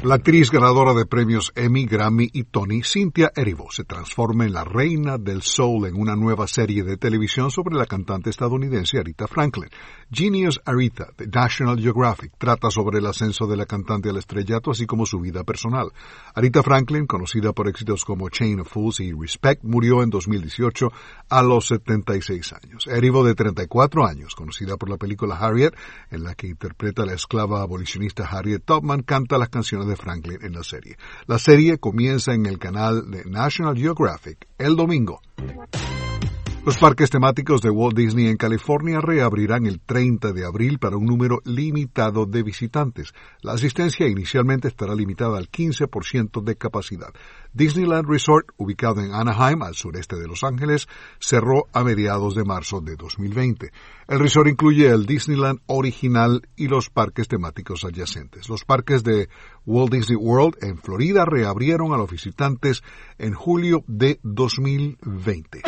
La actriz ganadora de premios Emmy, Grammy y Tony, Cynthia Erivo, se transforma en la reina del soul en una nueva serie de televisión sobre la cantante estadounidense Aretha Franklin. Genius Aretha, de National Geographic, trata sobre el ascenso de la cantante al estrellato, así como su vida personal. Aretha Franklin, conocida por éxitos como Chain of Fools y Respect, murió en 2018 a los 76 años. Erivo, de 34 años, conocida por la película Harriet, en la que interpreta a la esclava abolicionista Harriet Tubman, canta las canciones de Franklin en la serie. La serie comienza en el canal de National Geographic el domingo. Los parques temáticos de Walt Disney en California reabrirán el 30 de abril para un número limitado de visitantes. La asistencia inicialmente estará limitada al 15% de capacidad. Disneyland Resort, ubicado en Anaheim, al sureste de Los Ángeles, cerró a mediados de marzo de 2020. El resort incluye el Disneyland original y los parques temáticos adyacentes. Los parques de Walt Disney World en Florida reabrieron a los visitantes en julio de 2020.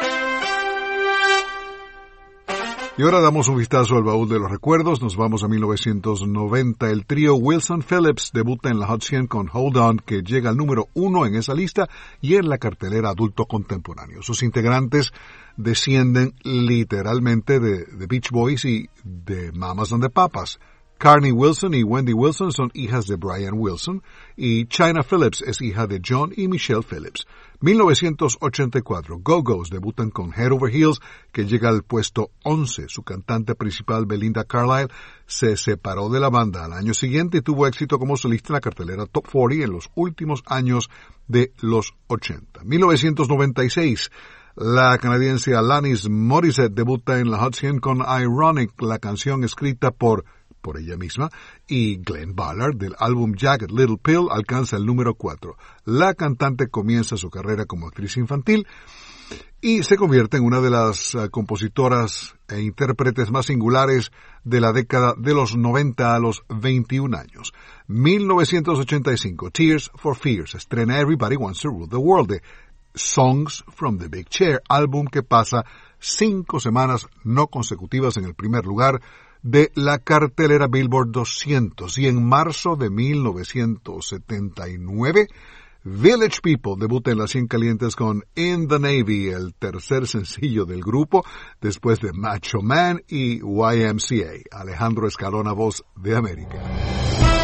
Y ahora damos un vistazo al baúl de los recuerdos. Nos vamos a 1990. El trío Wilson Phillips debuta en la Hot 100 con Hold On, que llega al número 1 en esa lista y en la cartelera adulto contemporáneo. Sus integrantes descienden literalmente de The Beach Boys y de Mamas and the Papas. Carney Wilson y Wendy Wilson son hijas de Brian Wilson y Chynna Phillips es hija de John y Michelle Phillips. 1984, Go-Go's debutan con Head Over Heels, que llega al puesto 11. Su cantante principal, Belinda Carlisle, se separó de la banda al año siguiente y tuvo éxito como solista en la cartelera Top 40 en los últimos años de los 80. 1996, la canadiense Alanis Morissette debuta en la Hot 100 con Ironic, la canción escrita por ella misma, y Glenn Ballard, del álbum Jagged Little Pill, alcanza el número 4. La cantante comienza su carrera como actriz infantil y se convierte en una de las compositoras e intérpretes más singulares de la década de los 90 a los 21 años. 1985, Tears for Fears estrena Everybody Wants to Rule the World, de Songs from the Big Chair, álbum que pasa 5 semanas no consecutivas en el primer lugar de la cartelera Billboard 200. Y en marzo de 1979, Village People debuta en las 100 calientes con In the Navy, el tercer sencillo del grupo, después de Macho Man y YMCA. Alejandro Escalona, Voz de América.